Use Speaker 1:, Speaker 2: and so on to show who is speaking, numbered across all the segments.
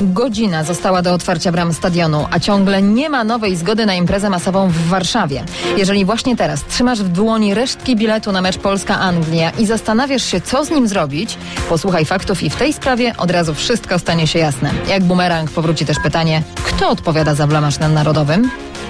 Speaker 1: Godzina została do otwarcia bram stadionu, a ciągle nie ma nowej zgody na imprezę masową w Warszawie. Jeżeli właśnie teraz trzymasz w dłoni resztki biletu na mecz Polska-Anglia i zastanawiasz się, co z nim zrobić, posłuchaj faktów i w tej sprawie od razu wszystko stanie się jasne. Jak bumerang powróci też pytanie, kto odpowiada za blamaż na Narodowym?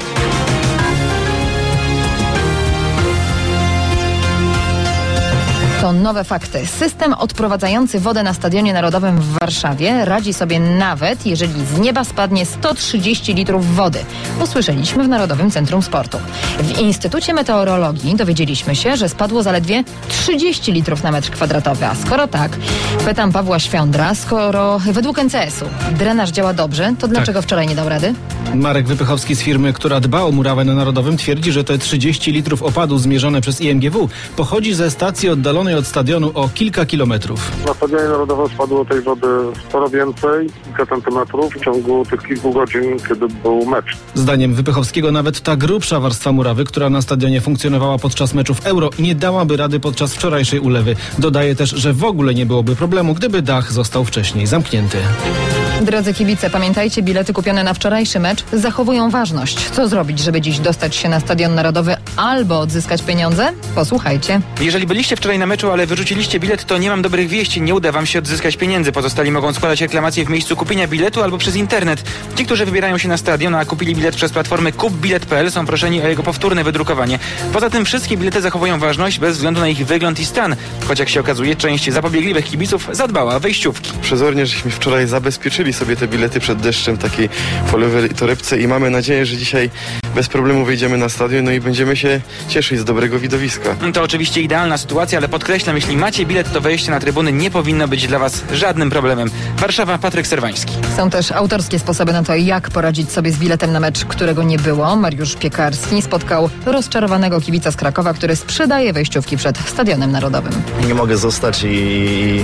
Speaker 1: To nowe fakty. System odprowadzający wodę na Stadionie Narodowym w Warszawie radzi sobie nawet, jeżeli z nieba spadnie 130 litrów wody. Usłyszeliśmy w Narodowym Centrum Sportu. W Instytucie Meteorologii dowiedzieliśmy się, że spadło zaledwie 30 litrów na metr kwadratowy. A skoro tak, pytam Pawła Świądra, skoro według NCS-u drenaż działa dobrze, to dlaczego wczoraj nie dał rady?
Speaker 2: Marek Wypychowski z firmy, która dba o murawę na Narodowym, twierdzi, że te 30 litrów opadu zmierzone przez IMGW pochodzi ze stacji oddalonej od stadionu o kilka kilometrów.
Speaker 3: Na Stadionie Narodowym spadło tej wody sporo więcej, kilka centymetrów w ciągu tych kilku godzin, kiedy był mecz.
Speaker 2: Zdaniem Wypychowskiego nawet ta grubsza warstwa murawy, która na stadionie funkcjonowała podczas meczów Euro, nie dałaby rady podczas wczorajszej ulewy. Dodaje też, że w ogóle nie byłoby problemu, gdyby dach został wcześniej zamknięty.
Speaker 1: Drodzy kibice, pamiętajcie, bilety kupione na wczorajszy mecz zachowują ważność. Co zrobić, żeby dziś dostać się na Stadion Narodowy albo odzyskać pieniądze? Posłuchajcie.
Speaker 4: Jeżeli byliście wczoraj na meczu, ale wyrzuciliście bilet, to nie mam dobrych wieści. Nie uda wam się odzyskać pieniędzy. Pozostali mogą składać reklamacje w miejscu kupienia biletu albo przez internet. Ci, którzy wybierają się na stadion, a kupili bilet przez platformę kupbilet.pl, są proszeni o jego powtórne wydrukowanie. Poza tym wszystkie bilety zachowują ważność bez względu na ich wygląd i stan. Choć jak się okazuje, część zapobiegliwych kibiców zadbała o wejściówki.
Speaker 5: Przezornie, żeśmy wczoraj zabezpieczyli sobie te bilety przed deszczem, takiej foliowej torebce i mamy nadzieję, że dzisiaj bez problemu wejdziemy na stadion, no i będziemy się cieszyć z dobrego widowiska.
Speaker 4: To oczywiście idealna sytuacja, ale podkreślam, jeśli macie bilet, to wejście na trybuny nie powinno być dla was żadnym problemem. Warszawa, Patryk Serwański.
Speaker 1: Są też autorskie sposoby na to, jak poradzić sobie z biletem na mecz, którego nie było. Mariusz Piekarski spotkał rozczarowanego kibica z Krakowa, który sprzedaje wejściówki przed Stadionem Narodowym.
Speaker 6: Nie mogę zostać i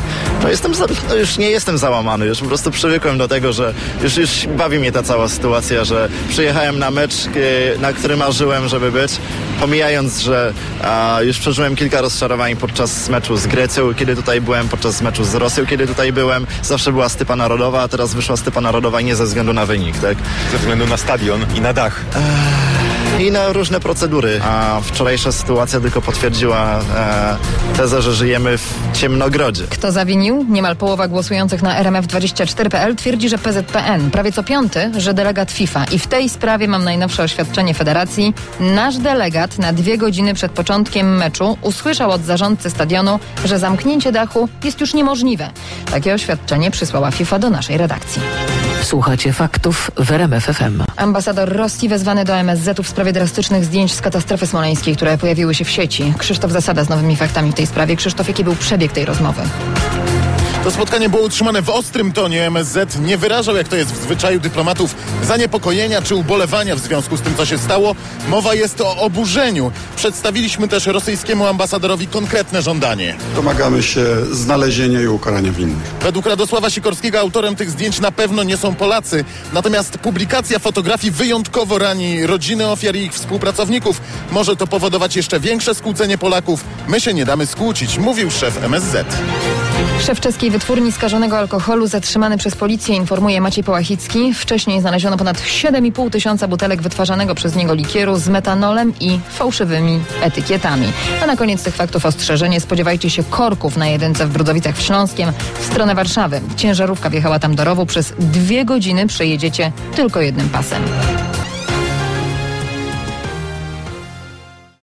Speaker 6: już nie jestem załamany, już po prostu przywykłem do tego, że już bawi mnie ta cała sytuacja, że przyjechałem na mecz, na który marzyłem, żeby być, pomijając, że już przeżyłem kilka rozczarowań podczas meczu z Grecją, kiedy tutaj byłem, podczas meczu z Rosją, kiedy tutaj byłem, zawsze była stypa narodowa, a teraz wyszła stypa narodowa nie ze względu na wynik, tak?
Speaker 7: Ze względu na stadion i na dach.
Speaker 6: I na różne procedury. A wczorajsza sytuacja tylko potwierdziła tezę, że żyjemy w ciemnogrodzie.
Speaker 1: Kto zawinił? Niemal połowa głosujących na RMF24.pl twierdzi, że PZPN. Prawie co piąty, że delegat FIFA. I w tej sprawie mam najnowsze oświadczenie federacji. Nasz delegat na 2 godziny przed początkiem meczu usłyszał od zarządcy stadionu, że zamknięcie dachu jest już niemożliwe. Takie oświadczenie przysłała FIFA do naszej redakcji.
Speaker 8: Słuchacie faktów w RMF FM.
Speaker 1: Ambasador Rosji wezwany do MSZ-u w sprawie drastycznych zdjęć z katastrofy smoleńskiej, które pojawiły się w sieci. Krzysztof Zasada z nowymi faktami w tej sprawie. Krzysztof, jaki był przebieg tej rozmowy?
Speaker 9: To spotkanie było utrzymane w ostrym tonie. MSZ nie wyrażał, jak to jest w zwyczaju dyplomatów, zaniepokojenia czy ubolewania w związku z tym, co się stało. Mowa jest o oburzeniu. Przedstawiliśmy też rosyjskiemu ambasadorowi konkretne żądanie.
Speaker 10: Domagamy się znalezienia i ukarania winnych.
Speaker 9: Według Radosława Sikorskiego autorem tych zdjęć na pewno nie są Polacy. Natomiast publikacja fotografii wyjątkowo rani rodziny ofiar i ich współpracowników. Może to powodować jeszcze większe skłócenie Polaków. My się nie damy skłócić, mówił szef MSZ.
Speaker 1: Szef czeskiej wytwórni skażonego alkoholu zatrzymany przez policję, informuje Maciej Połachicki. Wcześniej znaleziono ponad 7,5 tysiąca butelek wytwarzanego przez niego likieru z metanolem i fałszywymi etykietami. A na koniec tych faktów ostrzeżenie. Spodziewajcie się korków na jedynce w Brudowicach w Śląskiem w stronę Warszawy. Ciężarówka wjechała tam do rowu. Przez 2 godziny przejedziecie tylko jednym pasem.